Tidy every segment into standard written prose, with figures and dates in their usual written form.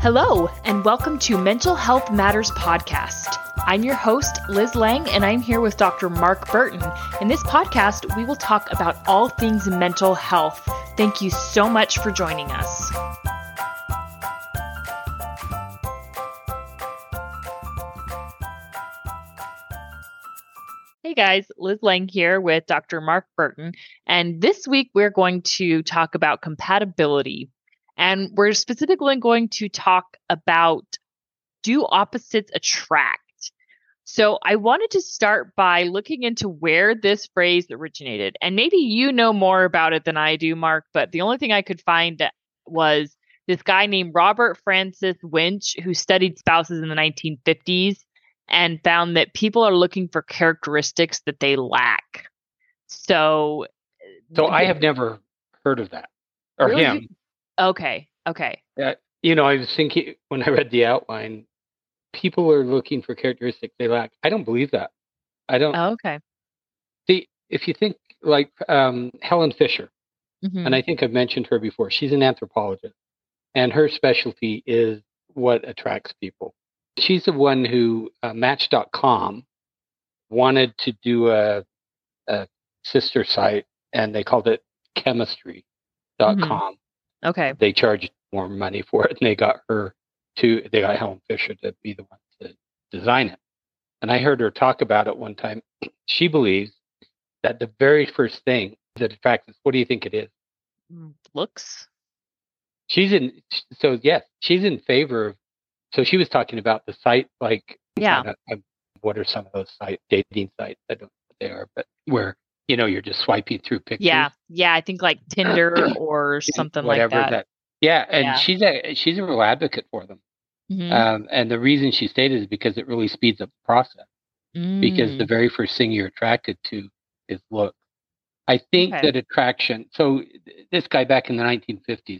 Hello, and welcome to Mental Health Matters Podcast. I'm your host, Liz Lang, and I'm here with Dr. Mark Burton. In this podcast, we will talk about all things mental health. Thank you so much for joining us. Hey guys, Liz Lang here with Dr. Mark Burton, and this week we're going to talk about compatibility. And we're specifically going to talk about, do opposites attract? So I wanted to start by looking into where this phrase originated. And maybe you know more about it than I do, Mark, but the only thing I could find was this guy named Robert Francis Winch, who studied spouses in the 1950s and found that people are looking for characteristics that they lack. So I have never heard of that or really? him. Okay. I was thinking when I read the outline, people are looking for characteristics they lack. I don't believe that. I don't. Oh, okay. See, if you think like Helen Fisher, Mm-hmm. and I think I've mentioned her before, she's an anthropologist, and her specialty is what attracts people. She's the one who Match.com wanted to do a sister site, and they called it Chemistry.com. Mm-hmm. Okay. They charged more money for it, and they got Helen Fisher to be the one to design it. And I heard her talk about it one time. She believes that the very first thing that attracts us, what do you think it is? Looks. She's in favor of, so she was talking about the site, like, what are some of those dating sites? I don't know what they are, but where, you're just swiping through pictures. Yeah, I think like Tinder or something like that. Yeah, and she's a real advocate for them. Mm-hmm. And the reason she stated is because it really speeds up the process. Because the very first thing you're attracted to is look. I think that attraction. So this guy back in the 1950s,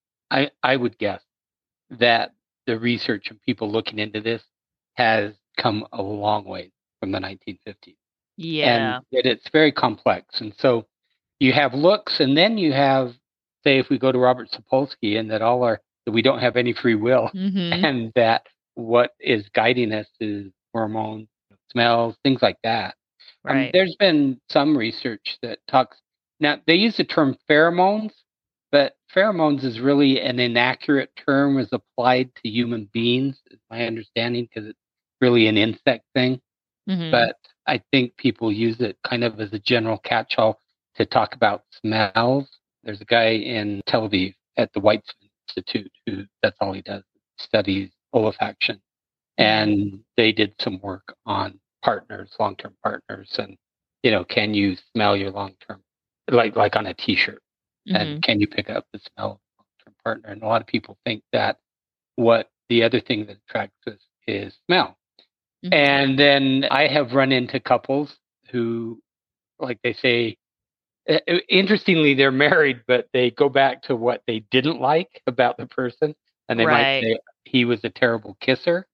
I would guess that the research and people looking into this has come a long way from the 1950s. Yeah. And that it's very complex. And so you have looks, and then you have, say, if we go to Robert Sapolsky, and that we don't have any free will, and that what is guiding us is hormones, smells, things like that. Right. There's been some research that talks. Now they use the term pheromones, but pheromones is really an inaccurate term as applied to human beings, is my understanding, because it's really an insect thing. Mm-hmm. But I think people use it kind of as a general catch-all to talk about smells. There's a guy in Tel Aviv at the Weizmann Institute who that's all he does, studies olfaction. And they did some work on partners, long-term partners, and can you smell your long-term, like on a T-shirt, and can you pick up the smell of a long-term partner? And a lot of people think that what the other thing that attracts us is smell. Mm-hmm. And then I have run into couples who, like they say, interestingly, they're married, but they go back to what they didn't like about the person, and they might say he was a terrible kisser.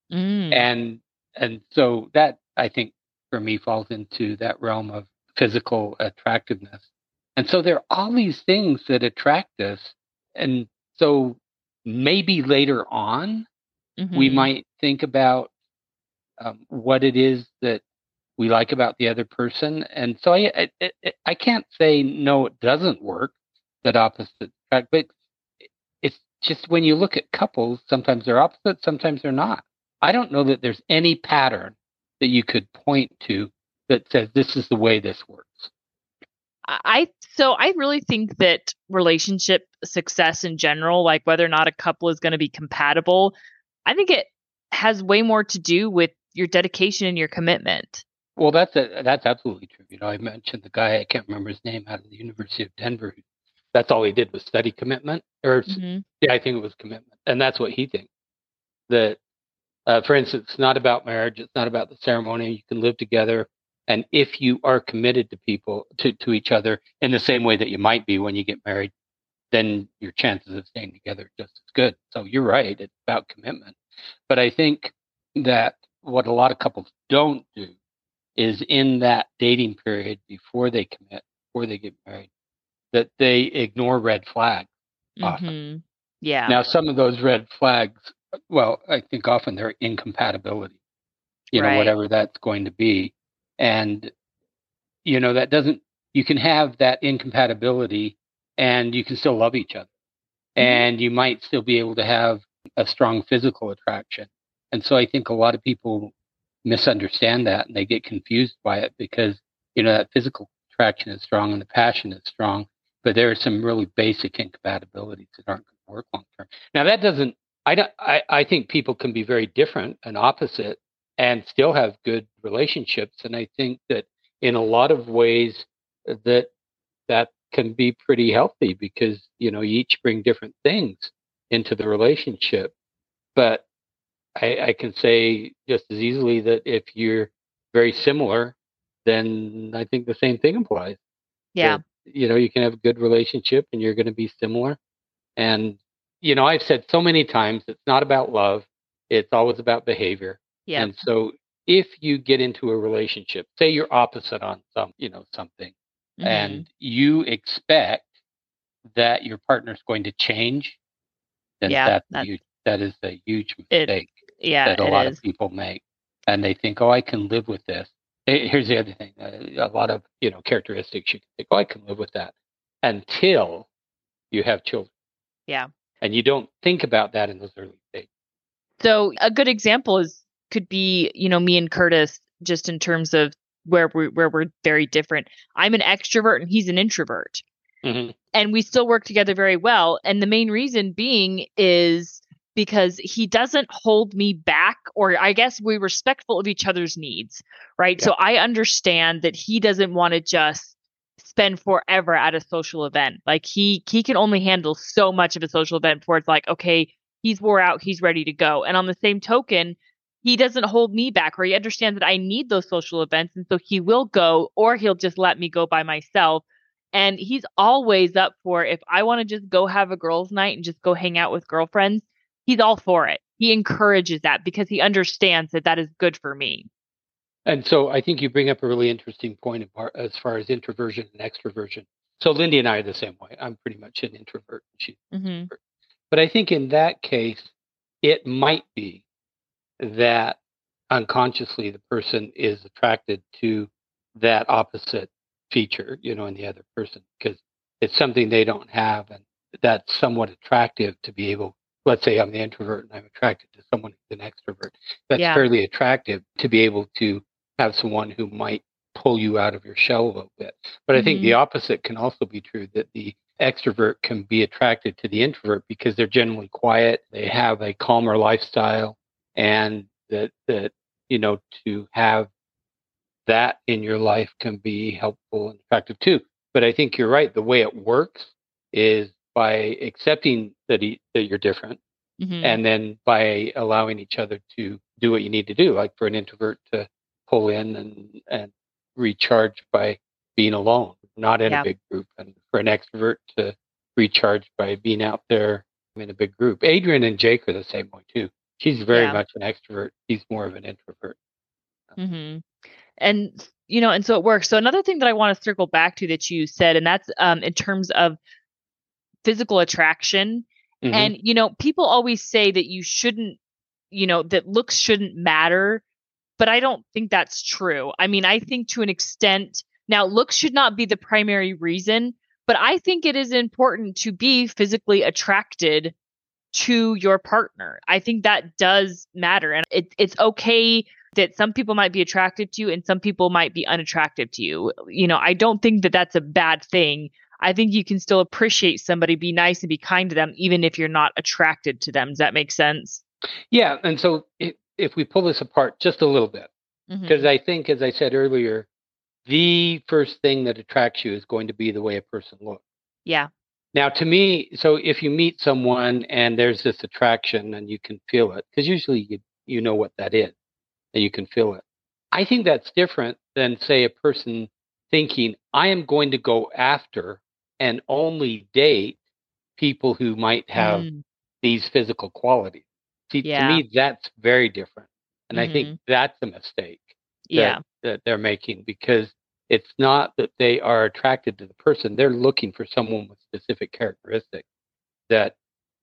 And so that, I think, for me, falls into that realm of physical attractiveness. And so there are all these things that attract us. And so maybe later on, we might think about what it is that we like about the other person. And so I can't say, no, it doesn't work, that opposites attract. But it's just when you look at couples, sometimes they're opposite, sometimes they're not. I don't know that there's any pattern that you could point to that says this is the way this works. I really think that relationship success in general, like whether or not a couple is going to be compatible, I think it has way more to do with your dedication and your commitment. Well, that's absolutely true. I mentioned the guy, I can't remember his name, out of the University of Denver. That's all he did was study commitment. I think it was commitment. And that's what he thinks. That, for instance, it's not about marriage. It's not about the ceremony. You can live together. And if you are committed to people, to each other in the same way that you might be when you get married, then your chances of staying together are just as good. So you're right. It's about commitment. But I think that what a lot of couples don't do is in that dating period before they commit, before they get married, that they ignore red flags often. Yeah. Now, some of those red flags, well, I think often they're incompatibility, Right. whatever that's going to be. And, that doesn't, you can have that incompatibility and you can still love each other. Hmm. And you might still be able to have a strong physical attraction. And so I think a lot of people misunderstand that and they get confused by it because, that physical attraction is strong and the passion is strong, but there are some really basic incompatibilities that aren't going to work long term. Now that doesn't, I think people can be very different and opposite and still have good relationships. And I think that in a lot of ways that that can be pretty healthy because you each bring different things into the relationship. But I can say just as easily that if you're very similar, then I think the same thing applies. Yeah. That you can have a good relationship and you're going to be similar. And I've said so many times it's not about love; it's always about behavior. Yep. And so if you get into a relationship, say you're opposite on something, Hmm. and you expect that your partner's going to change, then Yeah. that is a huge It. mistake Yeah. that a It lot of is. people make. And they think, oh, I can live with this. Here's the other thing: a lot of characteristics you can think, oh, I can live with that, until you have children, Yeah. and you don't think about that in those early stages. So a good example could be, me and Curtis, just in terms of where we're very different. I'm an extrovert and he's an introvert. Hmm. And we still work together very well. And the main reason being is because he doesn't hold me back, or I guess we're respectful of each other's needs, right? Yeah, So I understand that he doesn't want to just spend forever at a social event. Like he can only handle so much of a social event before it's like, okay, he's wore out, he's ready to go. And on the same token, he doesn't hold me back, or he understands that I need those social events. And so he will go, or he'll just let me go by myself. And he's always up for, if I want to just go have a girls' night and just go hang out with girlfriends, he's all for it. He encourages that because he understands that that is good for me. and so I think you bring up a really interesting point as far as introversion and extroversion. So Lindy and I are the same way. I'm pretty much an introvert, and she's an Hmm. extrovert. But I think in that case, it might be that unconsciously the person is attracted to that opposite feature, in the other person because it's something they don't have, and that's somewhat attractive to be able. Let's say I'm the introvert and I'm attracted to someone who's an extrovert. That's Yeah. fairly attractive to be able to have someone who might pull you out of your shell a little bit. But I think the Hmm. opposite can also be true, that the extrovert can be attracted to the introvert because they're generally quiet, they have a calmer lifestyle, and that to have that in your life can be helpful and effective too. But I think you're right. The way it works is by accepting that you're different, Hmm. and then by allowing each other to do what you need to do. Like for an introvert to pull in and recharge by being alone, not in a Yeah. big group, and for an extrovert to recharge by being out there in a big group. Adrian and Jake are the same way too. She's very Yeah. much an extrovert. He's more of an introvert. Hmm. And so it works. So another thing that I want to circle back to that you said, and that's in terms of physical attraction. Hmm. And, people always say that you shouldn't, that looks shouldn't matter, but I don't think that's true. I mean, I think to an extent, now looks should not be the primary reason, but I think it is important to be physically attracted to your partner. I think that does matter. And it's okay that some people might be attracted to you and some people might be unattractive to you. I don't think that that's a bad thing. I think you can still appreciate somebody, be nice and be kind to them, even if you're not attracted to them. Does that make sense? Yeah, and so if we pull this apart just a little bit, because Hmm. I think, as I said earlier, the first thing that attracts you is going to be the way a person looks. Yeah. Now, to me, so if you meet someone and there's this attraction and you can feel it, because usually you know what that is and you can feel it. I think that's different than, say, a person thinking, I am going to go after and only date people who might have Mm, these physical qualities. See, to yeah. me, that's very different. And I think Hmm. that's a mistake that, Yeah. that they're making because it's not that they are attracted to the person. They're looking for someone with specific characteristics that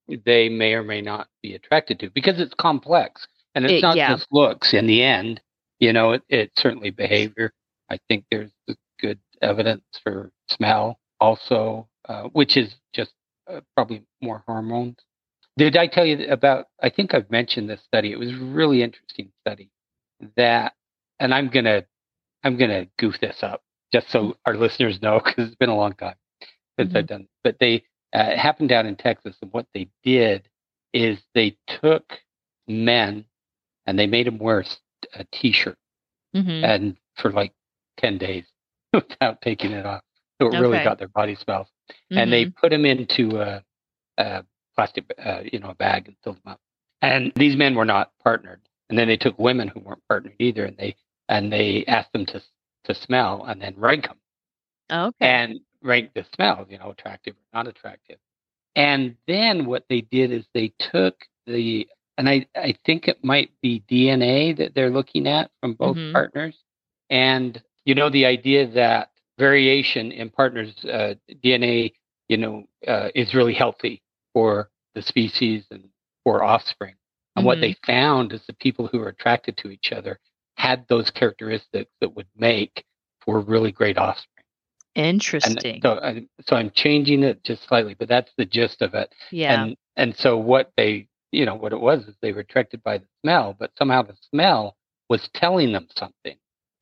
they may or may not be attracted to, because it's complex and it's not Yeah. just looks in the end. It's certainly behavior. I think there's good evidence for smell also, which is just probably more hormones. Did I tell you about, I think I've mentioned this study. It was a really interesting study that, and I'm going to goof this up just so our listeners know, because it's been a long time since I've done it. But they it happened down in Texas, and what they did is they took men and they made them wear a T-shirt and for like 10 days without taking it off. So it really got their body smells. And they put them into a plastic, a bag and filled them up. And these men were not partnered. And then they took women who weren't partnered either, and they asked them to smell and then rank them. And rank the smells, attractive or not attractive. And then what they did is they took and I think it might be DNA that they're looking at from both partners. And, the idea that variation in partners' DNA, is really healthy for the species and for offspring. And what they found is the people who were attracted to each other had those characteristics that would make for really great offspring. Interesting. And so I'm changing it just slightly, but that's the gist of it. Yeah. And so what what it was is they were attracted by the smell, but somehow the smell was telling them something.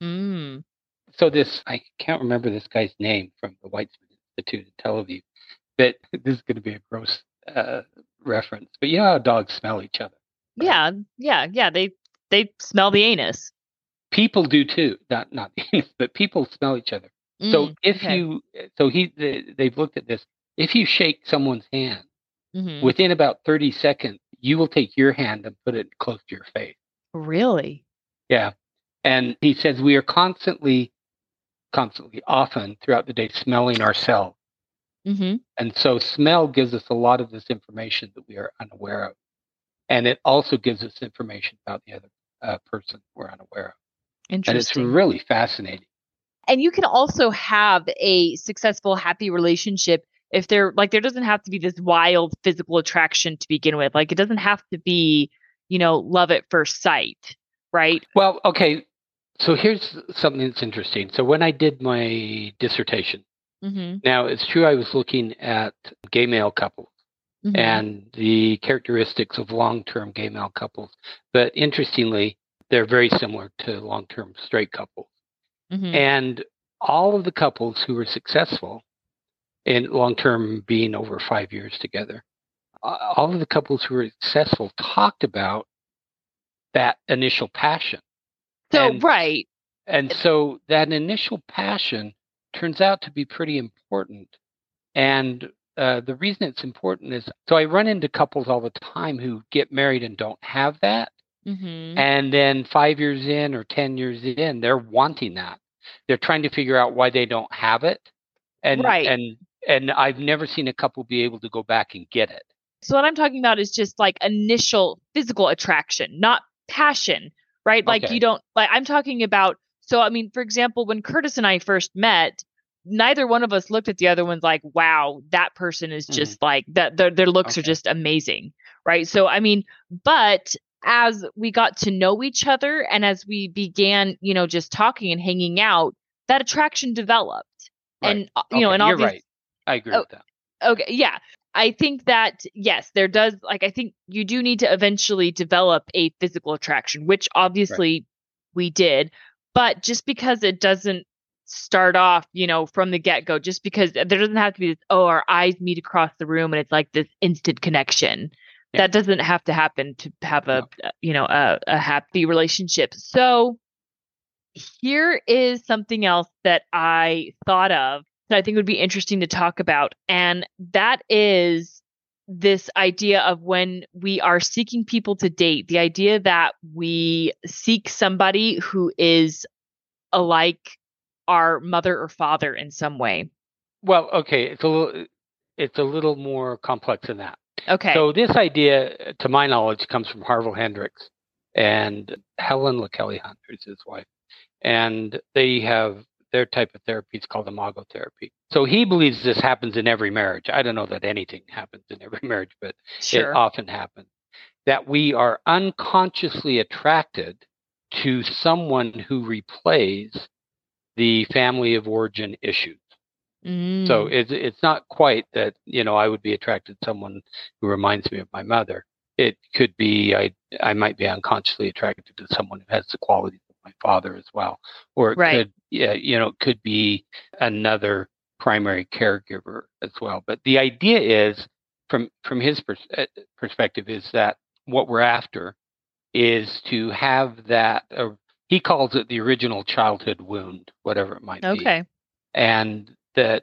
So I can't remember this guy's name from the Weizmann Institute in Tel Aviv, but this is going to be a gross reference. But you know how dogs smell each other? Right? Yeah. They smell the anus. People do too. Not the anus, but people smell each other. So they've looked at this. If you shake someone's hand, within about 30 seconds, you will take your hand and put it close to your face. Really? Yeah. And he says we are constantly, often throughout the day, smelling ourselves. And so smell gives us a lot of this information that we are unaware of. And it also gives us information about the other person we're unaware of. Interesting. And it's really fascinating. And you can also have a successful, happy relationship if there doesn't have to be this wild physical attraction to begin with. Like, it doesn't have to be, love at first sight, right? Well, okay. So here's something that's interesting. So when I did my dissertation, now it's true I was looking at gay male couples and the characteristics of long-term gay male couples. But interestingly, they're very similar to long-term straight couples. And all of the couples who were successful in long-term being over 5 years together, all of the couples who were successful talked about that initial passion. And so that initial passion turns out to be pretty important. And the reason it's important is, so I run into couples all the time who get married and don't have that. And then 5 years in or 10 years in, they're wanting that. They're trying to figure out why they don't have it. And I've never seen a couple be able to go back and get it. So what I'm talking about is just like initial physical attraction, not passion, right? Like you don't, like I'm talking about, so I mean, for example, when Curtis and I first met, neither one of us looked at the other one's like, wow, that person is just like that. Their looks are just amazing. Right. So, I mean, but as we got to know each other and as we began, just talking and hanging out, that attraction developed. Right. And, and all you're right. I agree with that. Okay. Yeah. I think that, yes, there does. Like, I think you do need to eventually develop a physical attraction, which obviously we did. But just because it doesn't start off, from the get-go, just because there doesn't have to be this, our eyes meet across the room and it's like this instant connection. Yeah. That doesn't have to happen to have a happy relationship. So here is something else that I thought of that I think would be interesting to talk about. And that is this idea of when we are seeking people to date, the idea that we seek somebody who is alike our mother or father in some way. Well, okay. It's a little more complex than that. Okay. So this idea, to my knowledge, comes from Harville Hendrix and Helen LaKelly Hunter is his wife. And they their type of therapy is called imago therapy. So he believes this happens in every marriage. I don't know that anything happens in every marriage, but it Sure. often happens. That we are unconsciously attracted to someone who replays the family of origin issues. So Mm. it's not quite that, I would be attracted to someone who reminds me of my mother. It could be I might be unconsciously attracted to someone who has the qualities of my father as well. Or it Right. could be another primary caregiver as well. But the idea is from his perspective is that what we're after is to have that he calls it the original childhood wound, whatever it might be, Okay. and that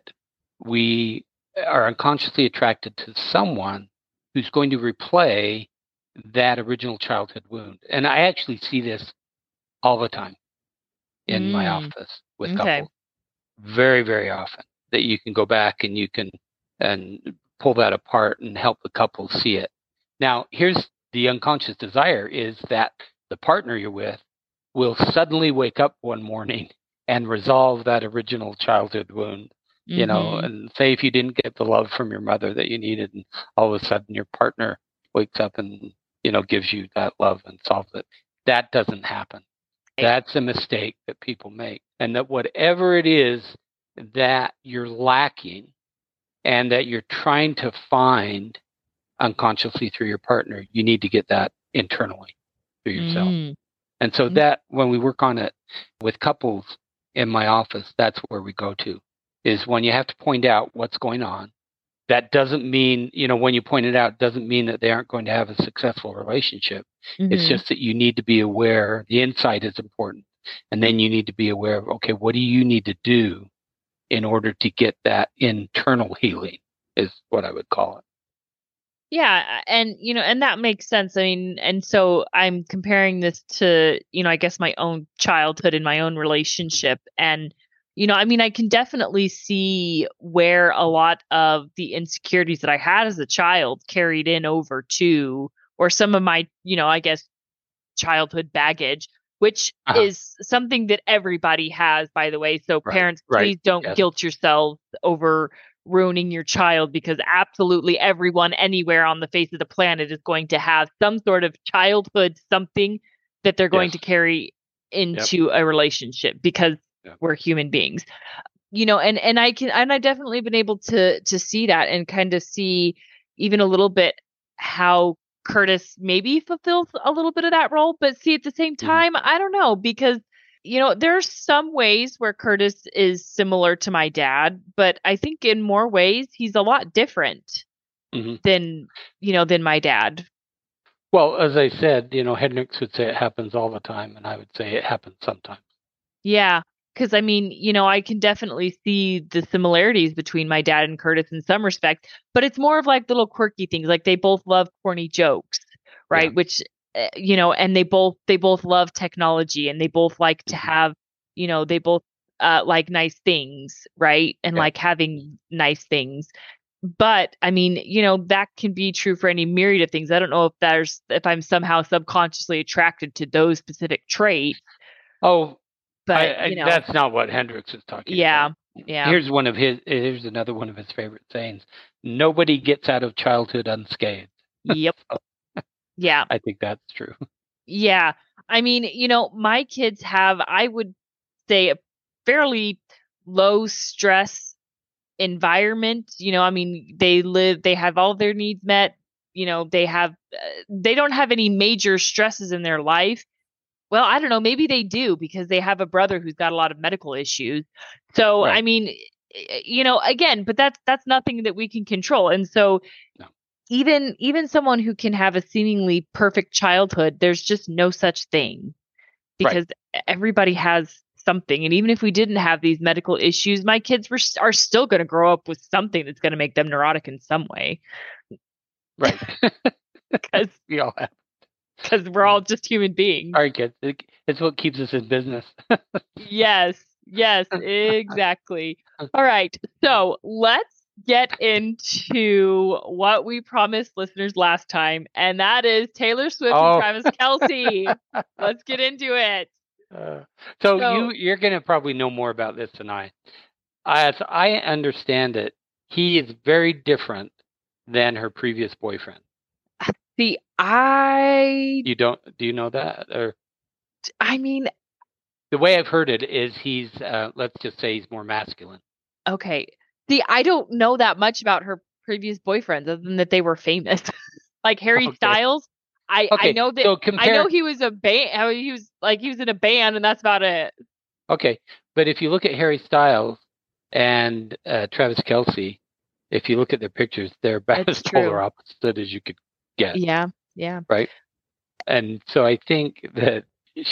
we are unconsciously attracted to someone who's going to replay that original childhood wound. And I actually see this all the time in my Mm. office with Okay. couples, very, very often, that you can go back and you can and pull that apart and help the couple see it. Now, here's the unconscious desire is that the partner you're with will suddenly wake up one morning and resolve that original childhood wound, Mm-hmm. and say if you didn't get the love from your mother that you needed, and all of a sudden your partner wakes up and, gives you that love and solves it. That doesn't happen. That's a mistake that people make. And that whatever it is that you're lacking and that you're trying to find unconsciously through your partner, you need to get that internally through yourself. Mm. And so that when we work on it with couples in my office, that's where we go to, is when you have to point out what's going on. That doesn't mean, when you point it out, doesn't mean that they aren't going to have a successful relationship. It's Mm-hmm. just that you need to be aware. The insight is important. And then you need to be aware of, okay, what do you need to do in order to get that internal healing, is what I would call it. Yeah, and and that makes sense. I mean, and so I'm comparing this to, I guess my own childhood and my own relationship. And, I mean, I can definitely see where a lot of the insecurities that I had as a child carried in over to, or some of my, I guess childhood baggage, which Uh-huh. is something that everybody has, by the way. So Right, parents, right. please don't Yes. guilt yourselves over ruining your child, because absolutely everyone anywhere on the face of the planet is going to have some sort of childhood something that they're going Yes. to carry Yep. into a relationship, because Yep. we're human beings. And I definitely been able to see that and kind of see even a little bit how Curtis maybe fulfills a little bit of that role, but see at the same Mhm. time, I don't know, because there's some ways where Curtis is similar to my dad, but I think in more ways he's a lot different Mhm. than my dad. Well, as I said, Hendricks would say it happens all the time, and I would say it happens sometimes. Yeah, because I mean, I can definitely see the similarities between my dad and Curtis in some respects, but it's more of like little quirky things. Like they both love corny jokes, Yeah. right? Which, and they both love technology, and they both like to Mhm. have, they both like nice things, right? And Yeah. like having nice things. But I mean, that can be true for any myriad of things. I don't know if I'm somehow subconsciously attracted to those specific traits, Oh, but that's not what Hendricks is talking yeah, about. yeah. Here's another one of his favorite sayings. Nobody gets out of childhood unscathed. Yep. Yeah. I think that's true. Yeah. I mean, my kids have, I would say, a fairly low stress environment. I mean, they have all their needs met. They don't have any major stresses in their life. Well, I don't know. Maybe they do, because they have a brother who's got a lot of medical issues. So, I Right. mean, again, but that's nothing that we can control. And so, No. even someone who can have a seemingly perfect childhood, there's just no such thing, Right. because everybody has something. And even if we didn't have these medical issues, my kids are still going to grow up with something that's going to make them neurotic in some way, Right. because We all have. we're all just human beings. All right, kids. It's what keeps us in business. Yes, yes, exactly. All right. So let's get into what we promised listeners last time, and that is Taylor Swift and Oh, Travis Kelce. Let's get into it. Uh, so So, you're going to probably know more about this than I. As I understand it, he is very different than her previous boyfriend. see, I, You don't? Do you know that? Or I mean, the way I've heard it is he's, let's just say, he's more masculine. okay. See, I don't know that much about her previous boyfriends other than that they were famous. Like Harry Okay. Styles, I Okay. know that So I know compare. he was a band. He was in a band, and that's about it. Okay, but if you look at Harry Styles and Travis Kelce, if you look at their pictures, they're about It's as polar true. opposite as you could get, Yeah, yeah. right? And so I think that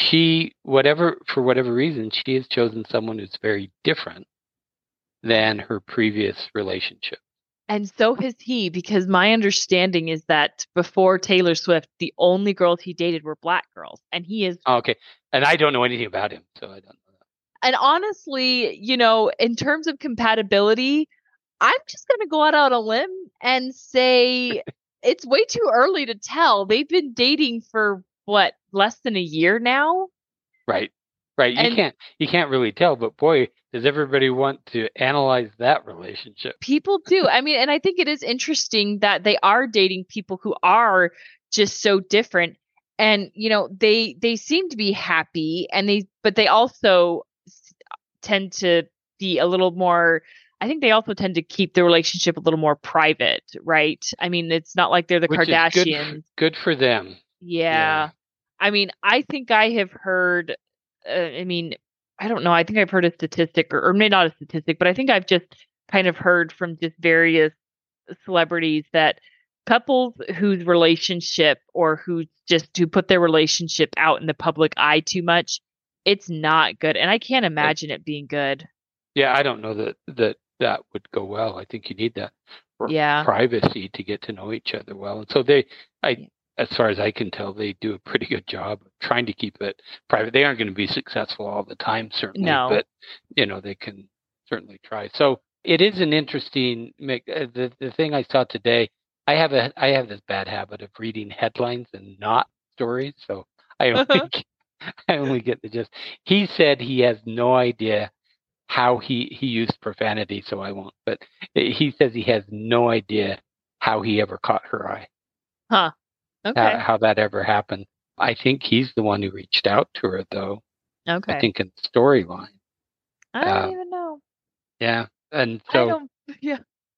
for whatever reason, she has chosen someone who's very different than her previous relationship. And so has he, because my understanding is that before Taylor Swift, the only girls he dated were black girls, and he is. Okay, and I don't know anything about him, so I don't know that. And honestly, in terms of compatibility, I'm just going to go out on a limb and say it's way too early to tell. They've been dating for what, less than a year now? Right, right. And You can't really tell, but boy, does everybody want to analyze that relationship. people do. I mean, and I think it is interesting that they are dating people who are just so different. And they seem to be happy, and but they also tend to be a little more. I think they also tend to keep the relationship a little more private, right? I mean, it's not like they're the Which is Kardashians. good for them. Yeah. Yeah. I mean, I think I have heard, I mean, I don't know. I think I've heard a statistic, or maybe not a statistic, but I think I've just kind of heard from just various celebrities that couples whose relationship, or who put their relationship out in the public eye too much, it's not good. And I can't Right. imagine it being good. Yeah, I don't know that would go well. I think you need that for Yeah. privacy to get to know each other well. And so as far as I can tell, they do a pretty good job of trying to keep it private. They aren't going to be successful all the time, certainly, No. but they can certainly try. So it is an interesting the thing I saw today. I have this bad habit of reading headlines and not stories, so I only I only get the gist. He said he has no idea how he used profanity, so I won't. But he says he has no idea how he ever caught her eye, Huh. Okay. how that ever happened. I think he's the one who reached out to her, though. I Okay. think in the storyline. I don't Uh, even know. yeah, and I don't. Yeah.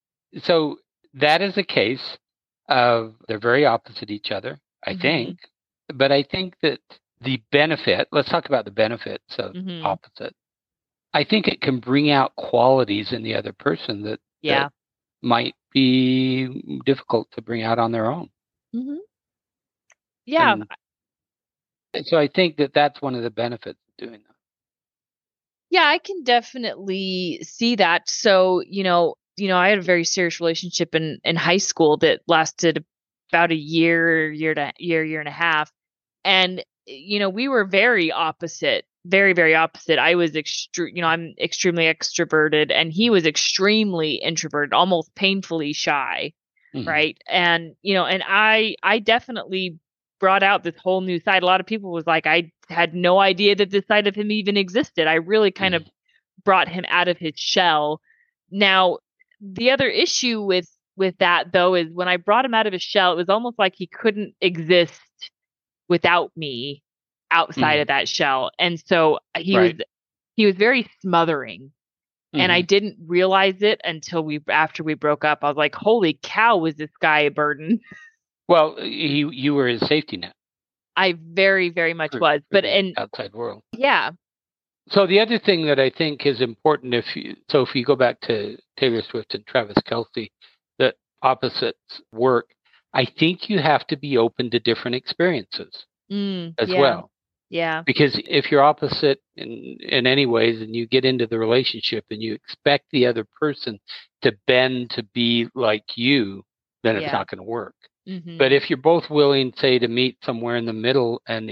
so that is a case of they're very opposite each other, I Hmm. think. But I think that the benefit. Let's talk about the benefits of Hmm. opposite. I think it can bring out qualities in the other person that Yeah. might be difficult to bring out on their own. Hmm. Yeah. And so I think that that's one of the benefits of doing that. Yeah, I can definitely see that. So, I had a very serious relationship in high school that lasted about a year and a half. And we were very opposite, very, very opposite. I'm extremely extroverted, and he was extremely introverted, almost painfully shy, Hmm. right? And and I definitely brought out this whole new side. A lot of people was like, I had no idea that this side of him even existed. I really kind of Hmm. brought him out of his shell. Now, the other issue with that though is when I brought him out of his shell, it was almost like he couldn't exist without me outside Hmm. of that shell. And so Right. he was very smothering. And I Hmm. didn't realize it until after we broke up. I was like, holy cow, was this guy a burden? Well, you were his safety net I very, very much for, was. for But the and outside world. yeah. So the other thing that I think is important, if you go back to Taylor Swift and Travis Kelce, that opposites work. I think you have to be open to different experiences as Yeah. well. Yeah. Because if you're opposite in any ways and you get into the relationship and you expect the other person to bend to be like you, then it's Yeah. not going to work. Mhm. But if you're both willing, say, to meet somewhere in the middle and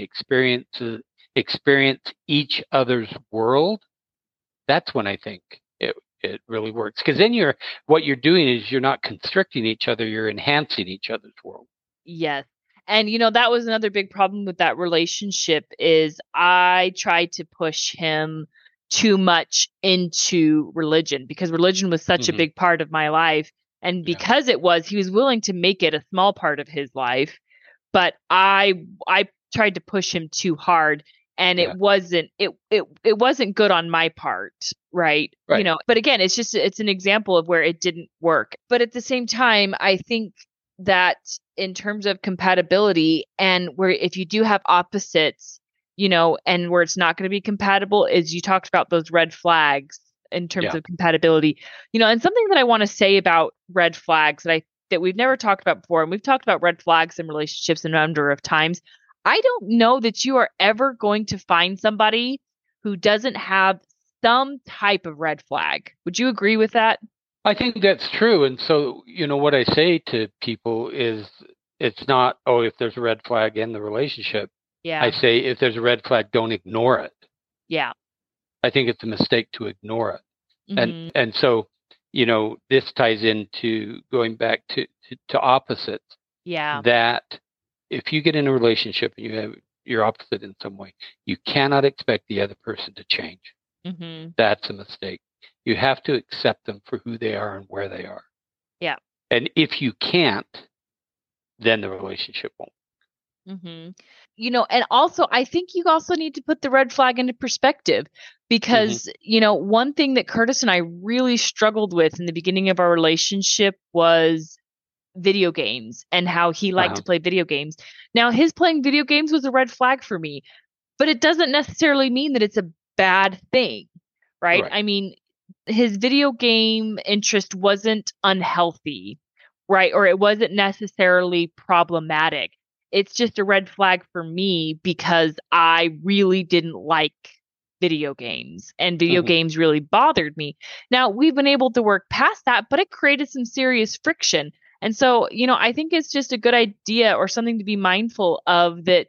experience each other's world, that's when I think it really works. Because then what you're doing is you're not constricting each other, you're enhancing each other's world. Yes. And that was another big problem with that relationship is I tried to push him too much into religion because religion was such a Hmm. big part of my life. And Yeah. because he was willing to make it a small part of his life, but I tried to push him too hard and Yeah. it wasn't good on my part, right? Right. But again, it's an example of where it didn't work. But at the same time, I think that in terms of compatibility and where if you do have opposites, and where it's not going to be compatible is you talked about those red flags in terms Yeah. of compatibility. And something that I want to say about red flags that we've never talked about before, and we've talked about red flags in relationships a number of times. I don't know that you are ever going to find somebody who doesn't have some type of red flag. Would you agree with that? I think that's true. And so, what I say to people is it's not, oh, if there's a red flag in the relationship, I Yeah. say if there's a red flag, don't ignore it. Yeah. I think it's a mistake to ignore it. And Hmm. and so, this ties into going back to opposites, Yeah. that if you get in a relationship and you have you're opposite in some way, you cannot expect the other person to change. Hmm. That's a mistake. You have to accept them for who they are and where they are. Yeah. And if you can't, then the relationship won't. Hmm. And also I think you also need to put the red flag into perspective Hmm. because, one thing that Curtis and I really struggled with in the beginning of our relationship was video games and how he liked Uh-huh. to play video games. Now, his playing video games was a red flag for me, but it doesn't necessarily mean that it's a bad thing, right? Right. I mean, his video game interest wasn't unhealthy, right? Or it wasn't necessarily problematic. It's just a red flag for me because I really didn't like video games and video Hmm. games really bothered me. Now, we've been able to work past that, but it created some serious friction. And so, I think it's just a good idea or something to be mindful of that,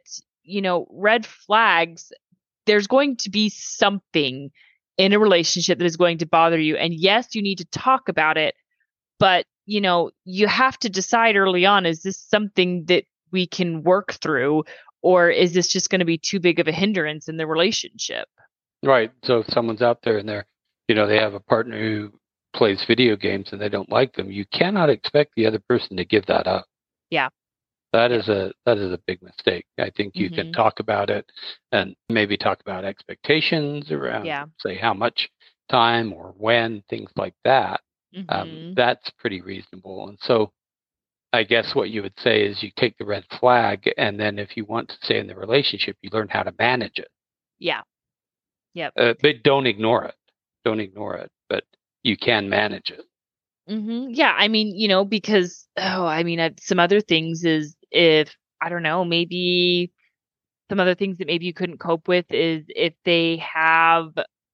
red flags, there's going to be something in a relationship that is going to bother you. And yes, you need to talk about it, but you have to decide early on, is this something that we can work through, or is this just going to be too big of a hindrance in the relationship? Right. So if someone's out there and they have a partner who plays video games and they don't like them, you cannot expect the other person to give that up. Yeah. That Yeah. is a big mistake. I think you can Hmm. talk about it and maybe talk about expectations around, Yeah. say, how much time or when, things like that. Hmm. That's pretty reasonable. And so I guess what you would say is you take the red flag, and then if you want to stay in the relationship, you learn how to manage it. Yeah. Yep. But don't ignore it. Don't ignore it, but you can manage it. Yeah. I mean, because, some other things is if, I don't know, maybe some other things that maybe you couldn't cope with is if they have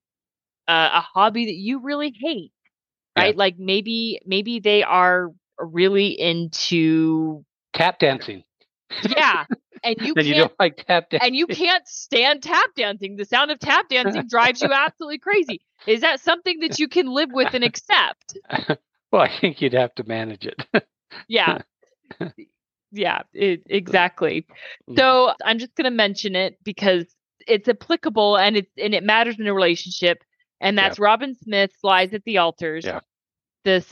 a hobby that you really hate, Yeah. right? Like maybe they are really into, Tap dancing. yeah, and you And you can't don't like tap and you dancing. can't stand tap dancing. The sound of tap dancing drives you absolutely crazy. Is that something that you can live with and accept? Well, I think you'd have to manage it. Yeah. Yeah, exactly. Mhm. So I'm just going to mention it because it's applicable and it matters in a relationship. And Yeah. that's Robin Smith's Lies at the Altars, Yeah. the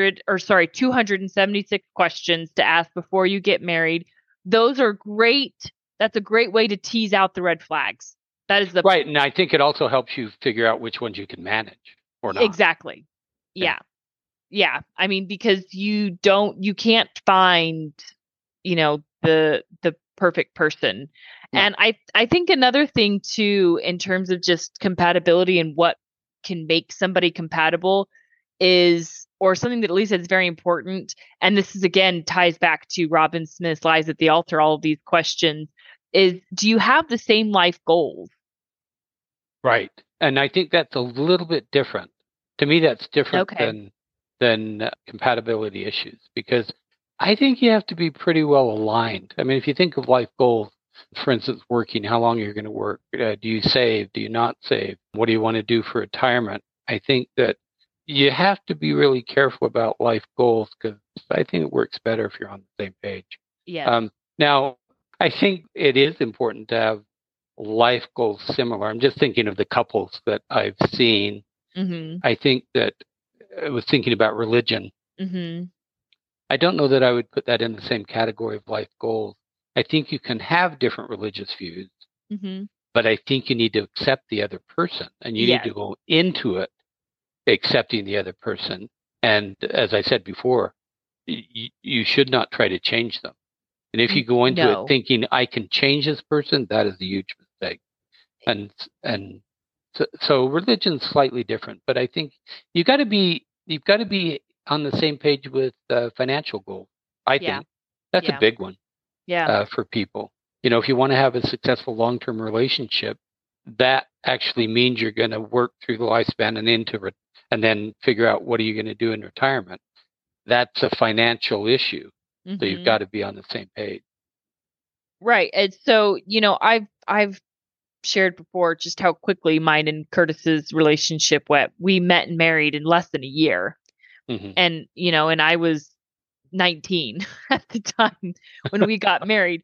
276 questions to ask before you get married. Those are great. That's a great way to tease out the red flags. That is the Right. And I think it also helps you figure out which ones you can manage or not. exactly. Yeah. Yeah. Yeah. I mean, because you can't find, the perfect person. No. And I think another thing too, in terms of just compatibility and what can make somebody compatible is, or something that Lisa is very important. And this is again ties back to Robin Smith's Lies at the Altar, all of these questions is, do you have the same life goals? Right. And I think that's a little bit different. To me, that's different Okay. than compatibility issues, because I think you have to be pretty well aligned. I mean, if you think of life goals, for instance, working, how long you're going to work, do you save, do you not save, what do you want to do for retirement? I think that you have to be really careful about life goals, because I think it works better if you're on the same page. Yes. Um, Now, I think it is important to have life goals similar. I'm just thinking of the couples that I've seen. Mm-hmm. I think that I was thinking about religion. Mm-hmm. I don't know that I would put that in the same category of life goals. I think you can have different religious views, Mm-hmm. but I think you need to accept the other person and you need Yes. to go into it accepting the other person. And as I said before, you should not try to change them. And if you go into it No. thinking I can change this person, that is a huge mistake. And so religion's slightly different, but I think you've got to be on the same page with financial goals. I Yeah. think that's a Yeah. big one Yeah. for people. You know, if you want to have a successful long-term relationship, that actually means you're going to work through the lifespan and and then figure out what are you going to do in retirement. That's a financial issue, so you've Mm-hmm. got to be on the same page. Right. And so, I've shared before just how quickly mine and Curtis's relationship went. We met and married in less than a year. Hmm. And, and I was 19 at the time when we got married,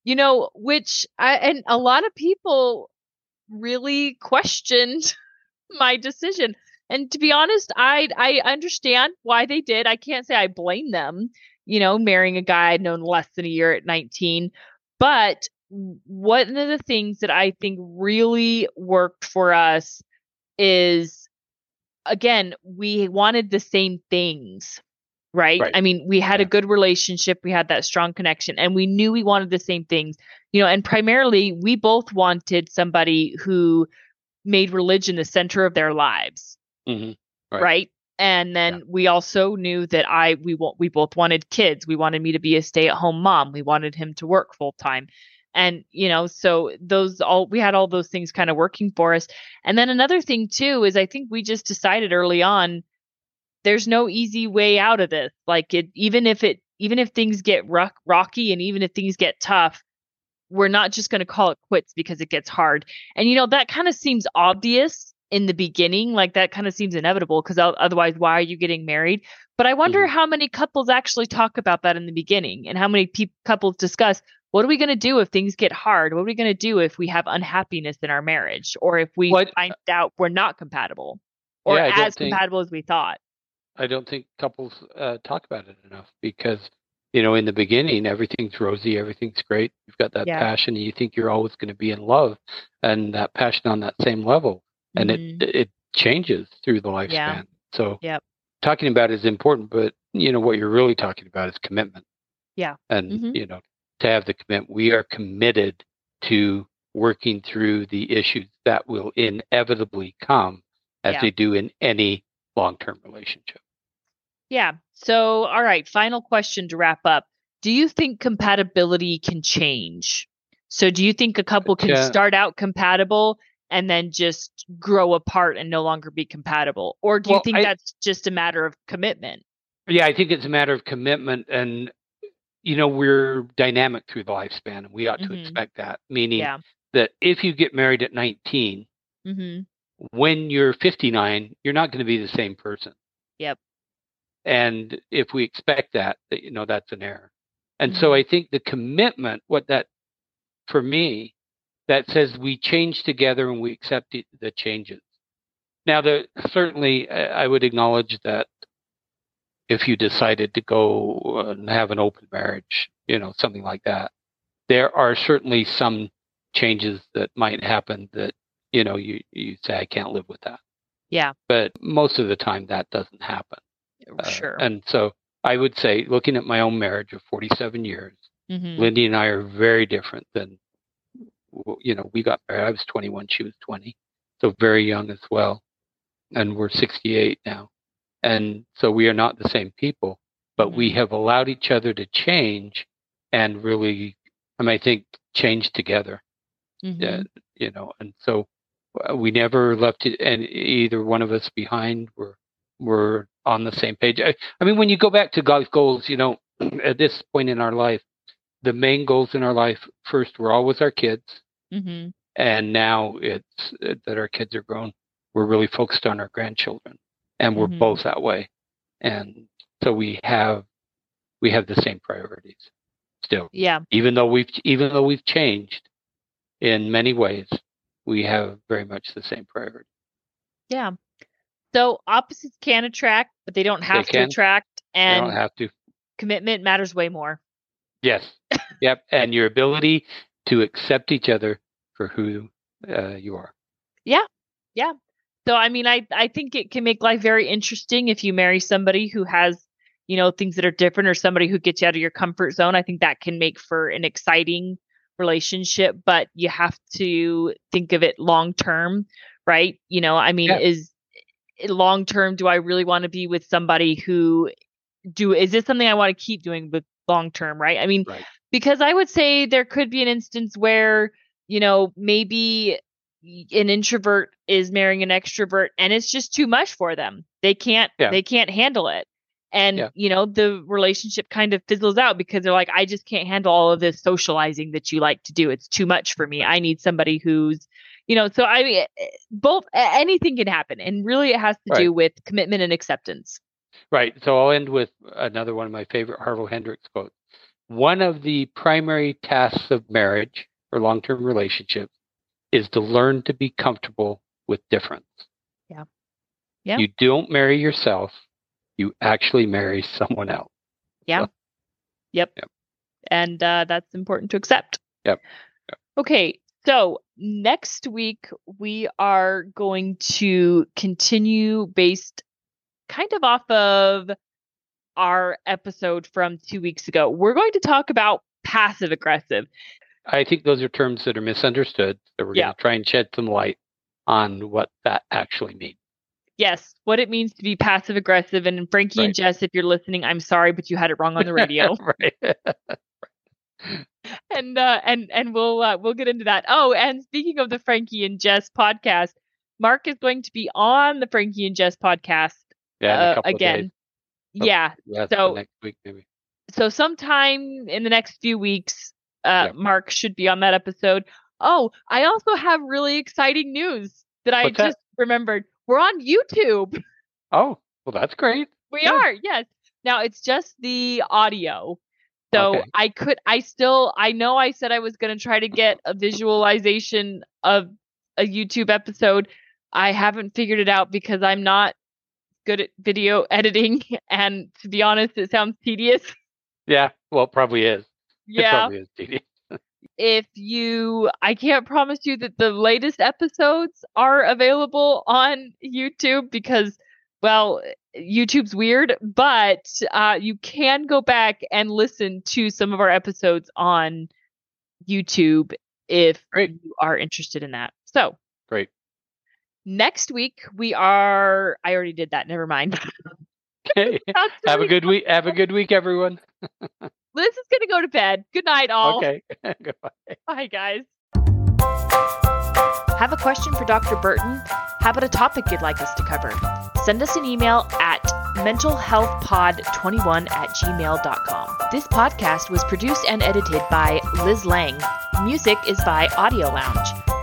and a lot of people really questioned my decision. And to be honest, I understand why they did. I can't say I blame them, marrying a guy I'd known less than a year at 19. But one of the things that I think really worked for us is, again, we wanted the same things, right? Right. I mean, we had a Yeah. good relationship, we had that strong connection, and we knew we wanted the same things, and primarily we both wanted somebody who made religion the center of their lives, Hmm. Right. right? And Yeah. then we also knew that we both wanted kids. We wanted me to be a stay-at-home mom. We wanted him to work full time. And so we had all those things kind of working for us. And then another thing too is I think we just decided early on there's no easy way out of this. Like even if things get rocky and even if things get tough, we're not just going to call it quits because it gets hard. And that kind of seems obvious in the beginning, like that kind of seems inevitable because otherwise why are you getting married? But I wonder Hmm. how many couples actually talk about that in the beginning and how many couples discuss what are we going to do if things get hard? What are we going to do if we have unhappiness in our marriage or if we What? find out we're not compatible or Yeah, as compatible as we thought? I don't think couples talk about it enough because, in the beginning, everything's rosy, everything's great. You've got that Yeah. passion, and you think you're always going to be in love, and that passion on that same level, and Mm-hmm. it changes through the Yeah. lifespan. So Yep. talking about it is important, but what you're really talking about is commitment, Yeah. and Mm-hmm. to have the commitment, we are committed to working through the issues that will inevitably come as Yeah. they do in any long-term relationship. Yeah. So, all right, final question to wrap up. Do you think compatibility can change? So, do you think a couple can Yeah. start out compatible and then just grow apart and no longer be compatible? Or do you Well, think that's just a matter of commitment? I think it's a matter of commitment, and we're dynamic through the lifespan, and we ought to Mm-hmm. expect that. Meaning Yeah. that if you get married at 19, Mm-hmm. when you're 59, you're not going to be the same person. Yep. And if we expect that, that's an error. And so Mm-hmm. I think the commitment, for me, that says we change together and we accept the changes. Now, certainly, I would acknowledge that if you decided to go and have an open marriage, something like that, there are certainly some changes that might happen that, you say, I can't live with that. Yeah. But most of the time that doesn't happen. Sure. And so I would say, looking at my own marriage of 47 years, Mm-hmm. Lindy and I are very different than, we got married. I was 21, she was 20. So very young as well. And we're 68 now. And so we are not the same people, but we Mm-hmm. have allowed each other to change and really, I think, change together. Mm-hmm. And so we never left it, and either one of us behind. We're on the same page. I mean, when you go back to life goals, at this point in our life, the main goals in our life first were always our kids, Mm-hmm. and now it's that our kids are grown. We're really focused on our grandchildren, and we're Mm-hmm. both that way. And so we have the same priorities. still. Yeah. Even though we've changed in many ways, we have very much the same priority. Yeah. So opposites can attract, but they don't have to attract. And they don't have to. Commitment matters way more. Yes. Yep. And your ability to accept each other for who you are. Yeah. Yeah. So, I mean, I think it can make life very interesting if you marry somebody who has, things that are different, or somebody who gets you out of your comfort zone. I think that can make for an exciting relationship, but you have to think of it long term, right? Is long term, do I really want to be with somebody is this something I want to keep doing with long term, right? I mean, right. Because I would say there could be an instance where, maybe an introvert is marrying an extrovert and it's just too much for them. They can't handle it. And, the relationship kind of fizzles out because they're like, I just can't handle all of this socializing that you like to do. It's too much for me. I need somebody who's, so I mean, anything can happen. And really it has to do with commitment and acceptance. Right. So I'll end with another one of my favorite Harlow Hendricks quotes. One of the primary tasks of marriage or long-term relationships is to learn to be comfortable with difference. Yeah. Yeah. You don't marry yourself. You actually marry someone else. Yeah. So, yep. And that's important to accept. Yep. Okay. So next week we are going to continue based kind of off of our episode from 2 weeks ago. We're going to talk about passive aggressive. I think those are terms that are misunderstood. So we're going to try and shed some light on what that actually means. Yes, what it means to be passive aggressive. And Frankie and Jess, if you're listening, I'm sorry, but you had it wrong on the radio. And we'll get into that. Oh, and speaking of the Frankie and Jess podcast, Mark is going to be on the Frankie and Jess podcast again. Yeah. So next week maybe. So sometime in the next few weeks, Mark should be on that episode. Oh, I also have really exciting news that I just remembered. We're on YouTube. Oh, well, that's great. We are, yes. Now it's just the audio. So I know I said I was going to try to get a visualization of a YouTube episode. I haven't figured it out because I'm not good at video editing. And to be honest, it sounds tedious. Yeah, well, it probably is. Yeah. It probably is tedious. I can't promise you that the latest episodes are available on YouTube because, well, YouTube's weird, but you can go back and listen to some of our episodes on YouTube if you are interested in that. So, great. Next week I already did that. Never mind. Okay. Have a good week. Have a good week, everyone. Liz is going to go to bed. Good night, all. Okay. Goodbye. Bye, guys. Have a question for Dr. Burton? How about a topic you'd like us to cover? Send us an email at mentalhealthpod21@gmail.com. This podcast was produced and edited by Liz Lang. Music is by Audio Lounge.